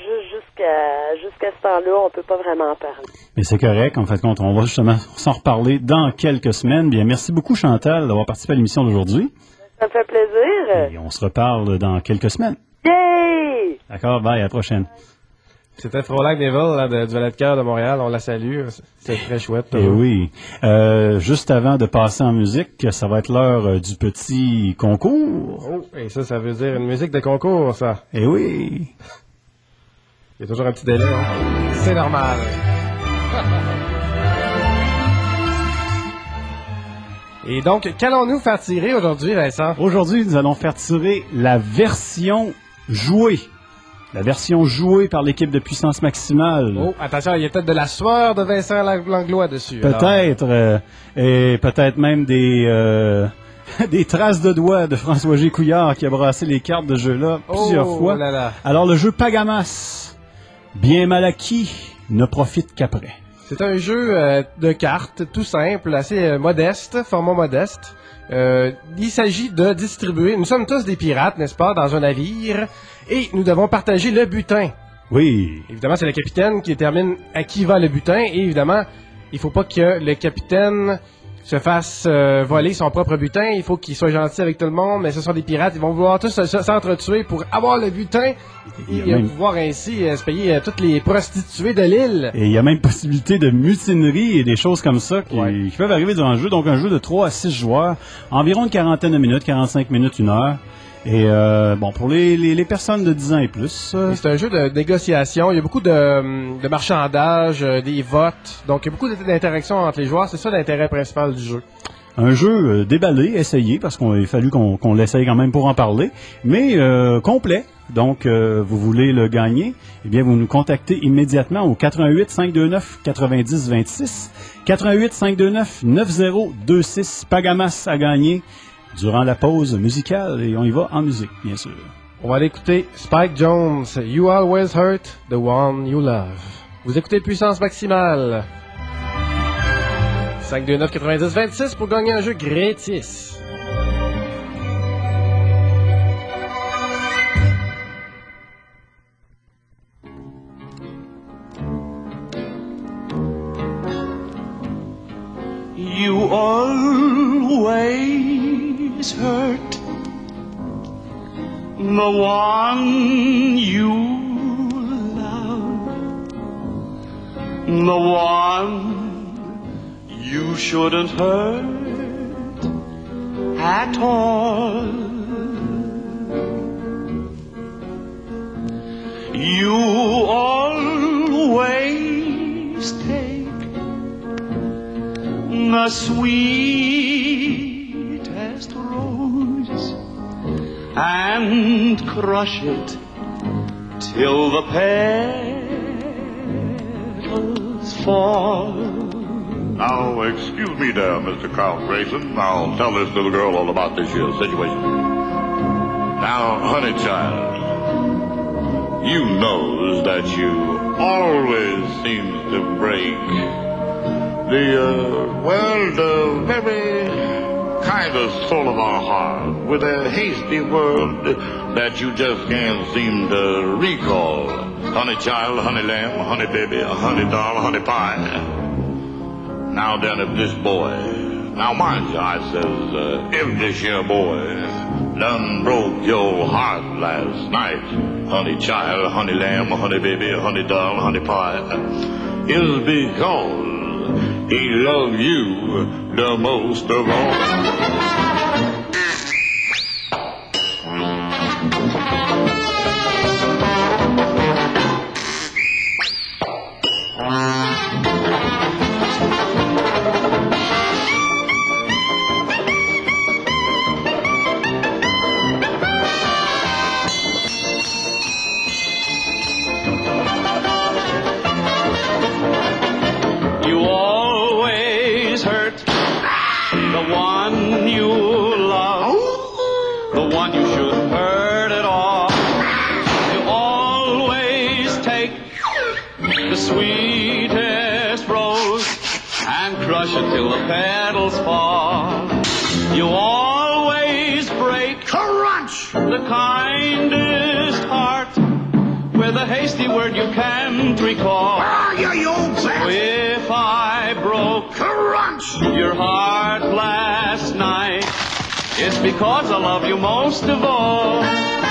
jusqu'à ce temps-là, on peut pas vraiment en parler. Mais c'est correct, en fait, on va justement s'en reparler dans quelques semaines. Bien, merci beaucoup Chantal d'avoir participé à l'émission d'aujourd'hui. Ça me fait plaisir. Et on se reparle dans quelques semaines. Yay! D'accord, bye, à la prochaine. C'était Frolac Neville là, du Valet de Cœur de Montréal, on la salue, c'est très chouette. Et oui, juste avant de passer en musique, ça va être l'heure du petit concours. Oh, et ça veut dire une musique de concours, ça. Et oui. Il y a toujours un petit délai, hein? C'est normal. Et donc, qu'allons-nous faire tirer aujourd'hui, Vincent? Aujourd'hui, nous allons faire tirer la version jouée. La version jouée par l'équipe de Puissance Maximale. Oh, attention, il y a peut-être de la sueur de Vincent Langlois dessus. Peut-être, et peut-être même des traces de doigts de François G. Couillard qui a brassé les cartes de jeu-là plusieurs fois. Là là. Alors, le jeu Pagamas, bien mal acquis, ne profite qu'après. C'est un jeu de cartes, tout simple, assez modeste, format modeste. Il s'agit de distribuer... Nous sommes tous des pirates, n'est-ce pas, dans un navire, et nous devons partager le butin. Oui. Évidemment, c'est le capitaine qui détermine à qui va le butin, et évidemment, il faut pas que le capitaine se fasse voler son propre butin. Il faut qu'il soit gentil avec tout le monde, mais ce sont des pirates. Ils vont vouloir tous s'entretuer pour avoir le butin et pouvoir ainsi se payer toutes les prostituées de l'île. Et il y a même possibilité de mutinerie et des choses comme ça qui peuvent arriver durant le jeu. Donc un jeu de 3 à 6 joueurs, environ une quarantaine de minutes, 45 minutes, 1 heure. Et pour les personnes de 10 ans et plus... C'est un jeu de négociation. Il y a beaucoup de marchandage, des votes. Donc, il y a beaucoup d'interactions entre les joueurs. C'est ça l'intérêt principal du jeu. Un jeu déballé, essayé, parce qu'il a fallu qu'on l'essaye quand même pour en parler, mais complet. Donc, vous voulez le gagner, eh bien, vous nous contactez immédiatement au 88 529 90 26, 88 529 9026, Pagamas à gagner durant la pause musicale, et on y va en musique, bien sûr. On va aller écouter Spike Jones, You Always Hurt the One You Love. Vous écoutez Puissance Maximale. 529 90 26 pour gagner un jeu gratis. You always hurt the one you love, the one you shouldn't hurt at all. You always the sweetest rose and crush it till the petals fall. Now, excuse me there, Mr. Carl Grayson. I'll tell this little girl all about this here situation. Now, honey child, you knows that you always seems to break the very kind of soul of our heart with a hasty word that you just can't seem to recall. Honey child, honey lamb, honey baby, honey doll, honey pie. Now then, if this boy, now mind you, I says, if this here boy done broke your heart last night, honey child, honey lamb, honey baby, honey doll, honey pie, is because he loved you the most of all. Till the petals fall, you always break crunch the kindest heart with a hasty word you can't recall. So if I broke crunch your heart last night, it's because I love you most of all.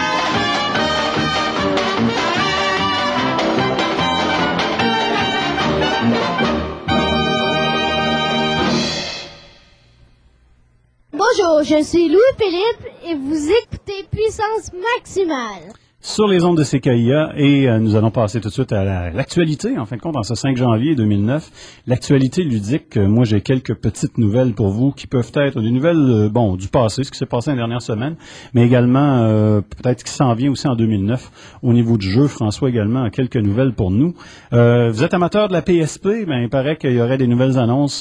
Bonjour, je suis Louis-Philippe et vous écoutez Puissance Maximale. Sur les ondes de CKIA, et nous allons passer tout de suite à l'actualité, en fin de compte, en ce 5 janvier 2009. L'actualité ludique, moi j'ai quelques petites nouvelles pour vous qui peuvent être des nouvelles, du passé, ce qui s'est passé la dernière semaine, mais également peut-être ce qui s'en vient aussi en 2009. Au niveau du jeu, François également a quelques nouvelles pour nous. Vous êtes amateur de la PSP, il paraît qu'il y aurait des nouvelles annonces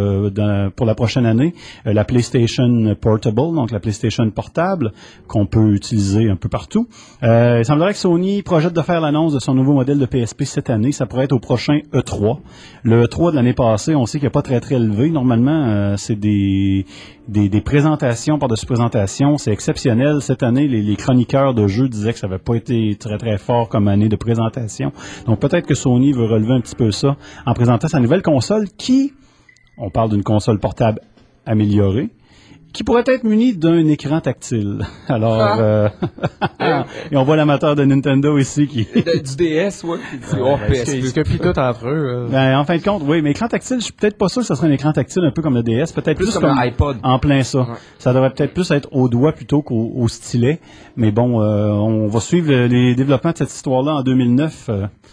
pour la prochaine année. La PlayStation Portable, donc la PlayStation portable, qu'on peut utiliser un peu partout. Il semblerait que Sony projette de faire l'annonce de son nouveau modèle de PSP cette année. Ça pourrait être au prochain E3. Le E3 de l'année passée, on sait qu'il n'est pas très très élevé. Normalement, c'est des présentations par-dessus présentations. C'est exceptionnel. Cette année, les chroniqueurs de jeux disaient que ça n'avait pas été très très fort comme année de présentation. Donc peut-être que Sony veut relever un petit peu ça en présentant sa nouvelle console qui, on parle d'une console portable améliorée, qui pourrait être muni d'un écran tactile. Alors, et on voit l'amateur de Nintendo ici qui... du DS, ouais. Ils se copient tout entre eux. En fin de compte, oui, mais écran tactile, je suis peut-être pas sûr que ce serait un écran tactile un peu comme le DS, peut-être plus comme un iPod. En plein ça. Ouais. Ça devrait peut-être plus être au doigt plutôt qu'au stylet. Mais bon, on va suivre les développements de cette histoire-là en 2009.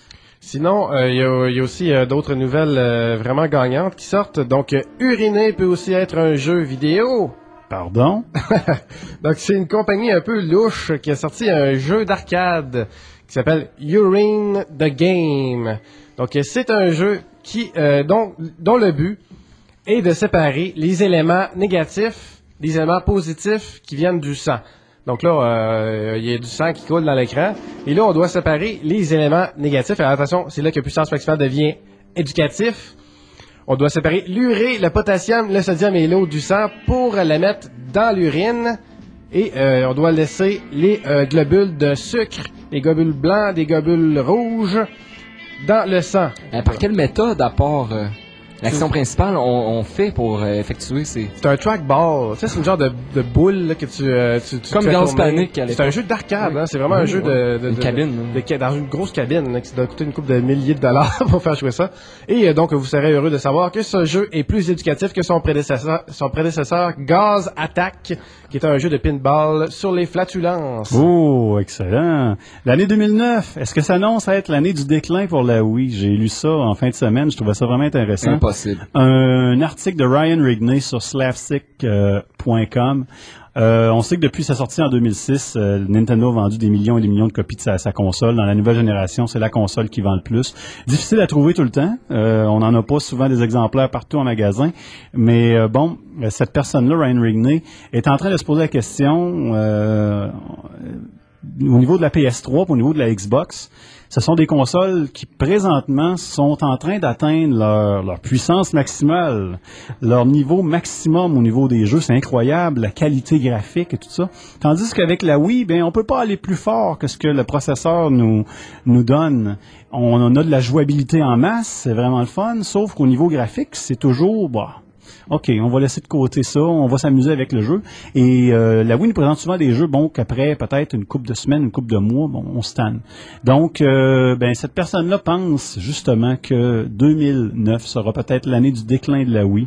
Sinon, il y a aussi d'autres nouvelles vraiment gagnantes qui sortent. Donc, Uriner peut aussi être un jeu vidéo. Pardon? Donc, c'est une compagnie un peu louche qui a sorti un jeu d'arcade qui s'appelle Urine the Game. Donc, c'est un jeu qui dont le but est de séparer les éléments négatifs des éléments positifs qui viennent du sang. Donc là, il y a du sang qui coule dans l'écran. Et là, on doit séparer les éléments négatifs. Alors, attention, c'est là que Puissance Maximale devient éducatif. On doit séparer l'urée, le potassium, le sodium et l'eau du sang pour la mettre dans l'urine. Et on doit laisser les globules de sucre, les globules blancs, des globules rouges dans le sang. Par quelle méthode, à part l'action principale, on fait pour effectuer ces... C'est un trackball. Tu sais, c'est une genre de boule là, que tu comme Gaz Panic à l'époque. C'est un jeu d'arcade. Hein. C'est vraiment un jeu de cabine. Dans une grosse cabine là, qui doit coûter une couple de milliers de dollars pour faire jouer ça. Et donc, vous serez heureux de savoir que ce jeu est plus éducatif que son prédécesseur Gaz Attack, qui est un jeu de pinball sur les flatulences. Oh, excellent. L'année 2009, est-ce que ça annonce à être l'année du déclin pour la Wii? J'ai lu ça en fin de semaine. Je trouvais ça vraiment intéressant. possible. Un article de Ryan Rigney sur slapstick.com. On sait que depuis sa sortie en 2006, Nintendo a vendu des millions et des millions de copies de sa console. Dans la nouvelle génération, c'est la console qui vend le plus. Difficile à trouver tout le temps. On n'en a pas souvent des exemplaires partout en magasin. Mais cette personne-là, Ryan Rigney, est en train de se poser la question au niveau de la PS3 et au niveau de la Xbox. Ce sont des consoles qui, présentement, sont en train d'atteindre leur puissance maximale, leur niveau maximum au niveau des jeux. C'est incroyable, la qualité graphique et tout ça. Tandis qu'avec la Wii, on peut pas aller plus fort que ce que le processeur nous donne. On a de la jouabilité en masse, c'est vraiment le fun, sauf qu'au niveau graphique, c'est toujours, OK, on va laisser de côté ça, on va s'amuser avec le jeu. Et la Wii nous présente souvent des jeux, qu'après peut-être une couple de semaines, une couple de mois, on se tanne. Donc, cette personne-là pense justement que 2009 sera peut-être l'année du déclin de la Wii.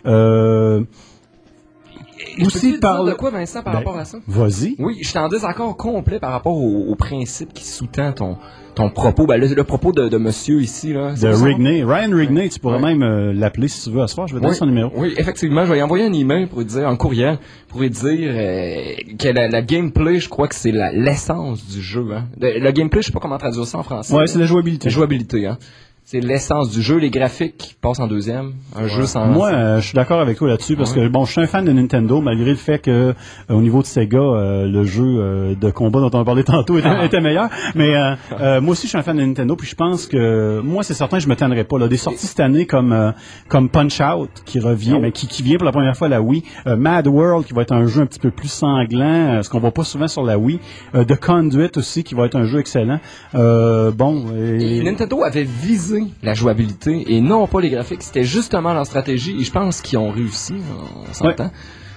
Aussi par de quoi, Vincent, par rapport à ça? Vas-y. Oui, je suis en désaccord complet par rapport au principe qui sous-tend ton propos. Le propos de monsieur ici, là. De Rigney. Ryan Rigney, tu pourrais même l'appeler si tu veux à ce soir. Je vais te donner son numéro. Oui, effectivement. Je vais lui envoyer un email pour lui dire, un courriel, pour lui dire que la gameplay, je crois que c'est l'essence du jeu. Hein. Le gameplay, je sais pas comment traduire ça en français. Ouais, c'est la jouabilité. La jouabilité, hein. C'est l'essence du jeu, les graphiques passent en deuxième, jeu sans... Moi, je suis d'accord avec toi là-dessus parce que je suis un fan de Nintendo malgré le fait que au niveau de Sega, le jeu de combat dont on a parlé tantôt était meilleur. Mais moi aussi, je suis un fan de Nintendo puis je pense que moi, c'est certain, je me tannerai pas. Là, des sorties cette année comme Punch Out qui revient, mais qui vient pour la première fois à la Wii, Mad World qui va être un jeu un petit peu plus sanglant, ce qu'on voit pas souvent sur la Wii, The Conduit aussi qui va être un jeu excellent. Nintendo avait visé la jouabilité et non pas les graphiques. C'était justement leur stratégie et je pense qu'ils ont réussi, on s'entend.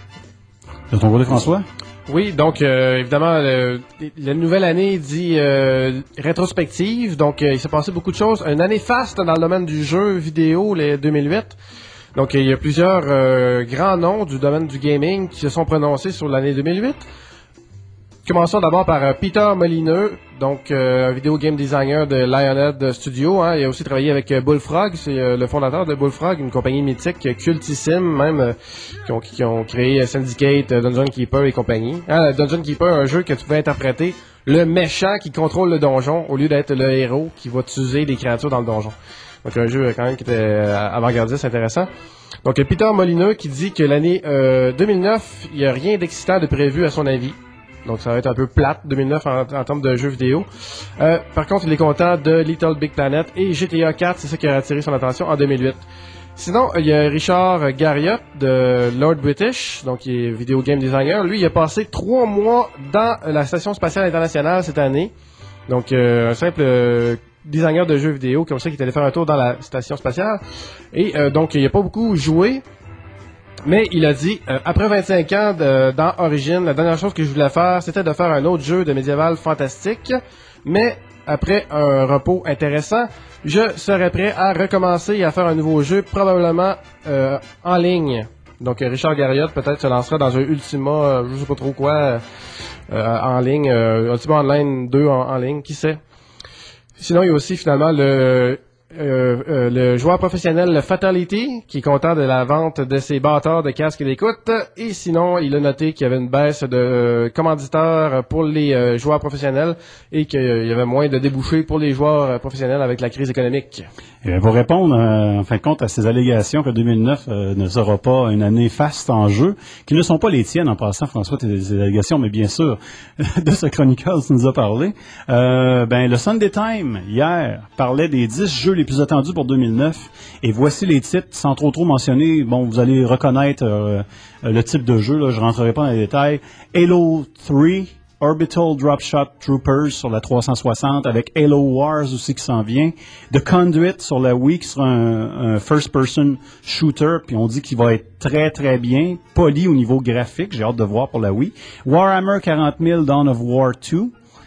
De ton côté, François? Oui, donc évidemment, la nouvelle année dit rétrospective, donc il s'est passé beaucoup de choses. Une année faste dans le domaine du jeu vidéo, les 2008. Donc il y a plusieurs grands noms du domaine du gaming qui se sont prononcés sur l'année 2008. Commençons d'abord par Peter Molineux, donc un vidéo game designer de Lionhead Studio. Hein. Il a aussi travaillé avec Bullfrog, c'est le fondateur de Bullfrog, une compagnie mythique, cultissime même, qui ont créé Syndicate, Dungeon Keeper et compagnie. Dungeon Keeper, un jeu que tu pouvais interpréter le méchant qui contrôle le donjon au lieu d'être le héros qui va tuer des créatures dans le donjon. Donc un jeu quand même qui était avant-gardiste, intéressant. Donc Peter Molineux qui dit que l'année 2009, il n'y a rien d'excitant de prévu à son avis. Donc ça va être un peu plate, 2009 en termes de jeux vidéo. Par contre, il est content de Little Big Planet et GTA 4, c'est ça qui a attiré son attention en 2008. Sinon, il y a Richard Garriott de Lord British, donc il est vidéo game designer. Lui, il a passé 3 mois dans la Station Spatiale Internationale cette année. Donc un simple designer de jeux vidéo comme ça qui est allé faire un tour dans la Station Spatiale. Et donc, il n'a pas beaucoup joué. Mais il a dit, après 25 ans dans Origin, la dernière chose que je voulais faire, c'était de faire un autre jeu de médiéval fantastique. Mais après un repos intéressant, je serais prêt à recommencer et à faire un nouveau jeu, probablement en ligne. Donc Richard Garriott peut-être se lancera dans un Ultima, je sais pas trop quoi, en ligne, Ultima Online 2 en ligne, qui sait. Sinon, il y a aussi finalement le joueur professionnel le Fatality qui est content de la vente de ses bâtards de casques d'écoute et sinon il a noté qu'il y avait une baisse de commanditeurs pour les joueurs professionnels et qu'il y avait moins de débouchés pour les joueurs professionnels avec la crise économique. Et pour répondre en fin de compte à ces allégations que 2009 ne sera pas une année faste en jeu, qui ne sont pas les tiennes en passant, François, tes allégations, mais bien sûr de ce chroniqueur tu nous as parlé. Le Sunday Time hier parlait des 10 jeux les plus attendus pour 2009 et voici les titres sans trop mentionner. Bon, vous allez reconnaître le type de jeu, là, je rentrerai pas dans les détails. Halo 3, Orbital Dropshot Troopers sur la 360 avec Halo Wars aussi qui s'en vient. The Conduit sur la Wii qui sera un first-person shooter puis on dit qu'il va être très très bien poli au niveau graphique. J'ai hâte de voir pour la Wii. Warhammer 40 000 Dawn of War 2.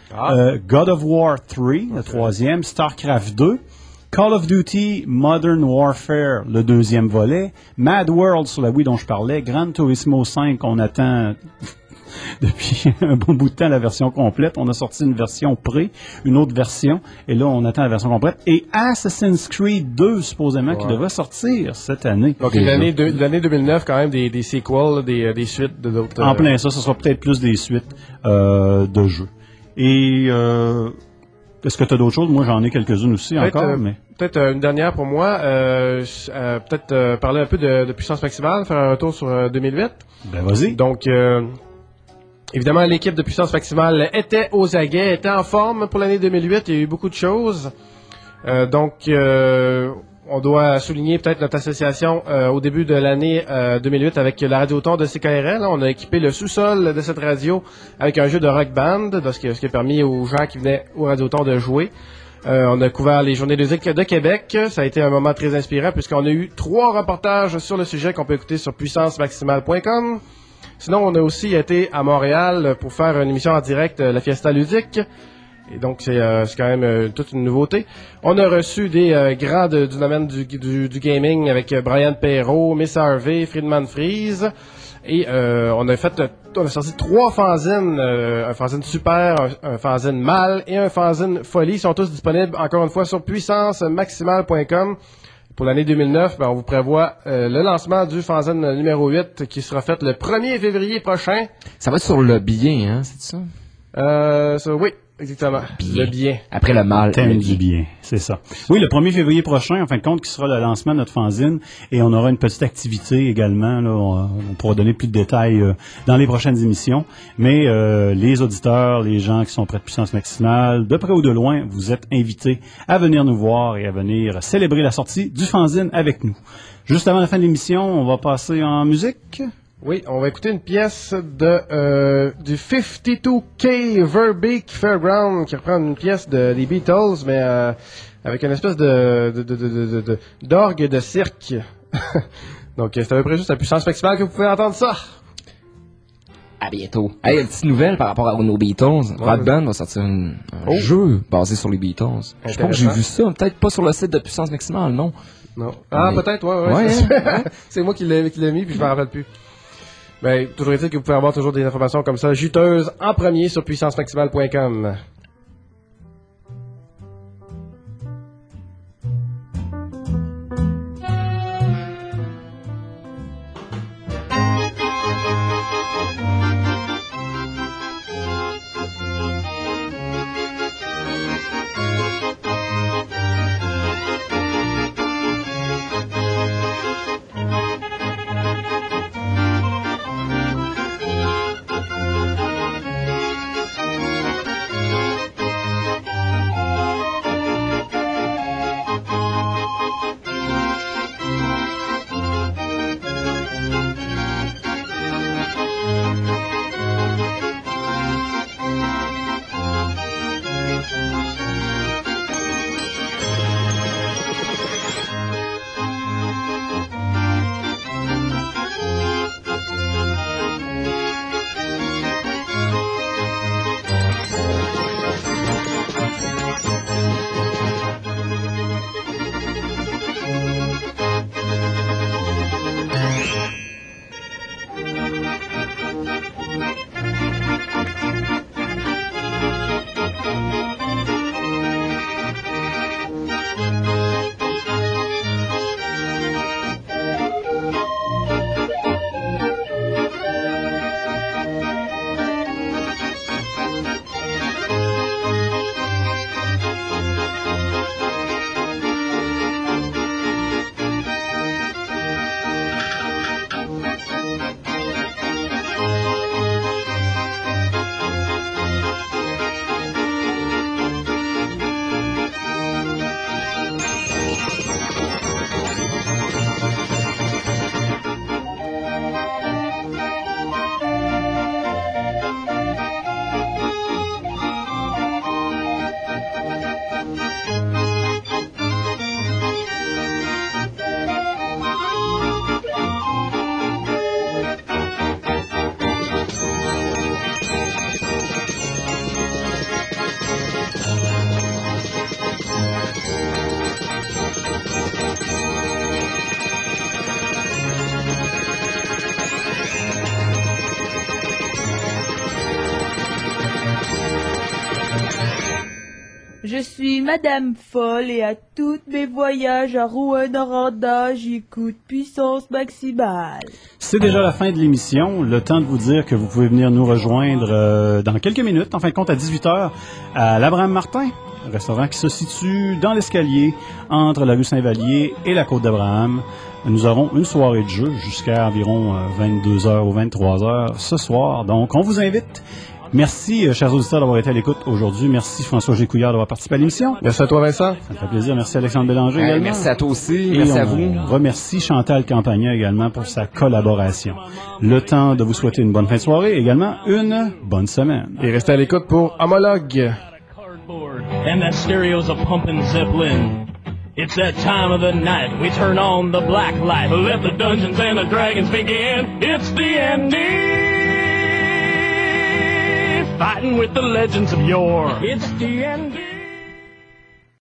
God of War 3, le troisième. StarCraft 2. Call of Duty Modern Warfare, le deuxième volet. Mad World sur la Wii dont je parlais. Gran Turismo 5, on attend depuis un bon bout de temps la version complète. On a sorti une version pré, une autre version, et là, on attend la version complète. Et Assassin's Creed 2, supposément, qui devrait sortir cette année. Donc, l'année 2009, quand même, des sequels, des suites de d'autres... En plein ça, ce sera peut-être plus des suites de jeux. Et est-ce que tu as d'autres choses? Moi, j'en ai quelques-unes aussi encore, mais... Peut-être une dernière pour moi. Peut-être parler un peu de puissance maximale, faire un retour sur 2008. Ben, vas-y. Donc, évidemment, l'équipe de puissance maximale était aux aguets, était en forme pour l'année 2008. Il y a eu beaucoup de choses. On doit souligner peut-être notre association au début de l'année 2008 avec la Radioton de CKRL. On a équipé le sous-sol de cette radio avec un jeu de rock band, ce qui a permis aux gens qui venaient au Radioton de jouer. On a couvert les journées de musique de Québec. Ça a été un moment très inspirant puisqu'on a eu 3 reportages sur le sujet qu'on peut écouter sur puissancemaximale.com. Sinon, on a aussi été à Montréal pour faire une émission en direct, la Fiesta Ludique. Et donc, c'est quand même toute une nouveauté. On a reçu des grands du domaine du gaming avec Brian Perrault, Miss Harvey, Friedman Freeze. Et on a sorti 3 fanzines, un fanzine super, un fanzine mal et un fanzine folie. Ils sont tous disponibles, encore une fois, sur puissancemaximale.com. Pour l'année 2009, on vous prévoit le lancement du fanzine numéro 8 qui sera fait le 1er février prochain. Ça va être sur le bien, hein, c'est ça? Oui. Exactement. Bien. Le bien. Après le mal. Thème du bien, c'est ça. Oui, le 1er février prochain, en fin de compte, qui sera le lancement de notre fanzine. Et on aura une petite activité également. Là, on pourra donner plus de détails dans les prochaines émissions. Mais les auditeurs, les gens qui sont près de Puissance Maximale, de près ou de loin, vous êtes invités à venir nous voir et à venir célébrer la sortie du fanzine avec nous. Juste avant la fin de l'émission, on va passer en musique. Oui, on va écouter une pièce du 52K Verbeek Fairground qui reprend une pièce des Beatles, mais avec une espèce d'orgue de cirque. Donc, c'est à peu près juste la puissance maximale que vous pouvez entendre ça. À bientôt. Hey, une petite nouvelle par rapport à nos Beatles. Rod Band va sortir un jeu basé sur les Beatles. Je pense que j'ai vu ça, peut-être pas sur le site de Puissance Maximale, non? Non. Ah, mais... peut-être, ouais. C'est moi qui l'ai mis, puis je m'en rappelle plus. Ben, toujours est-il que vous pouvez avoir toujours des informations comme ça, juteuses, en premier sur puissancemaximale.com. je suis Madame Folle et à tous mes voyages à Rouen-Noranda, j'écoute Puissance Maximale. C'est déjà la fin de l'émission. Le temps de vous dire que vous pouvez venir nous rejoindre dans quelques minutes, en fin de compte à 18h, à l'Abraham Martin, un restaurant qui se situe dans l'escalier entre la rue Saint-Vallier et la Côte d'Abraham. Nous aurons une soirée de jeu jusqu'à environ 22h ou 23h ce soir. Donc, on vous invite. Merci, chers auditeurs, d'avoir été à l'écoute aujourd'hui. Merci, François Gécouillard, d'avoir participé à l'émission. Merci à toi, Vincent. Ça me fait plaisir. Merci, Alexandre Bélanger également. Merci à toi aussi. Et merci à vous. On remercie Chantal Campagna également pour sa collaboration. Le temps de vous souhaiter une bonne fin de soirée et également une bonne semaine. Et restez à l'écoute pour Homologue. And that stereo's a pumpin' Zeppelin. It's that time of the night. We turn on the black light. Let the Dungeons and the Dragons begin. It's D&D. Fighting with the legends of yore. It's D&D.